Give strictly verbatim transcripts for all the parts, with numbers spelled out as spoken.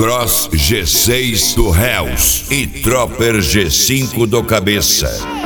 Cross G seis do Hells e Tropper G cinco do Cabeça.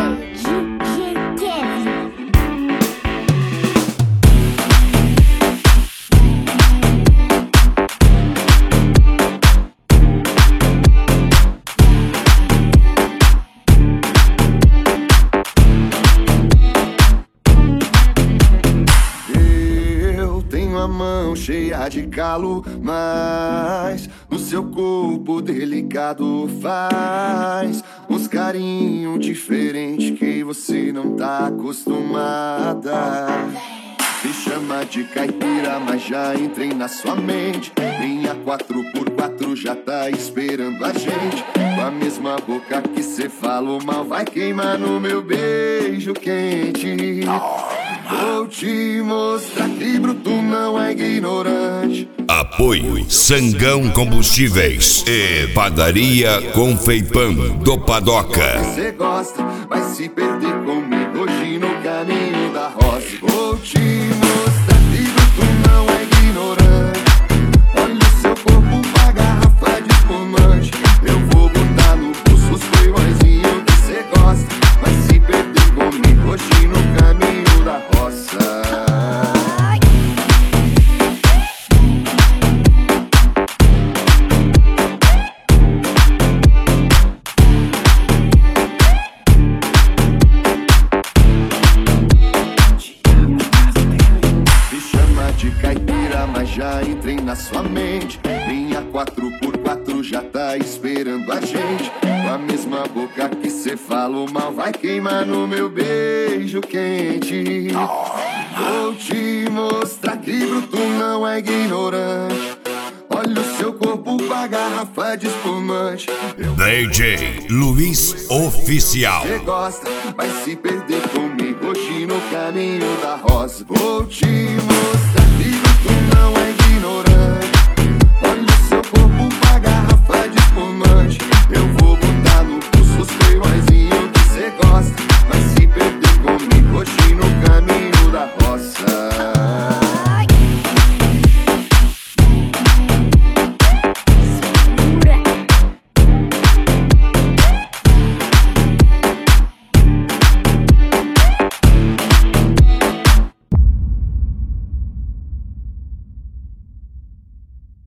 A mão cheia de calo, mas no seu corpo delicado faz uns carinhos diferentes que você não tá acostumada. Se chama de caipira, mas já entrei na sua mente. Minha quatro por quatro já tá esperando a gente. Com a mesma boca que cê falou mal, vai queimar no meu beijo quente. Vou te mostrar que bruto não é ignorante. Apoio Sangão Combustíveis e Padaria Confeipam do Padoca. Você gosta, vai se perder comigo hoje no caminho da roça. Vou te mostrar que bruto não é ignorante. Olha o seu corpo com a garrafa de espumante. Eu vou botar no pulso os playboyzinhos que você gosta. Vai se perder comigo hoje no caminho da roça. Já entrei na sua mente. Minha quatro por quatro já tá esperando a gente. Com a mesma boca que cê falou mal, vai queimar no meu beijo quente. Vou te mostrar que bruto não é ignorante. Olha o seu corpo com a garrafa de espumante. D J Luiz Oficial. Você gosta, vai se perder comigo hoje no caminho da roça. Vou te mostrar que bruto não é ignorante.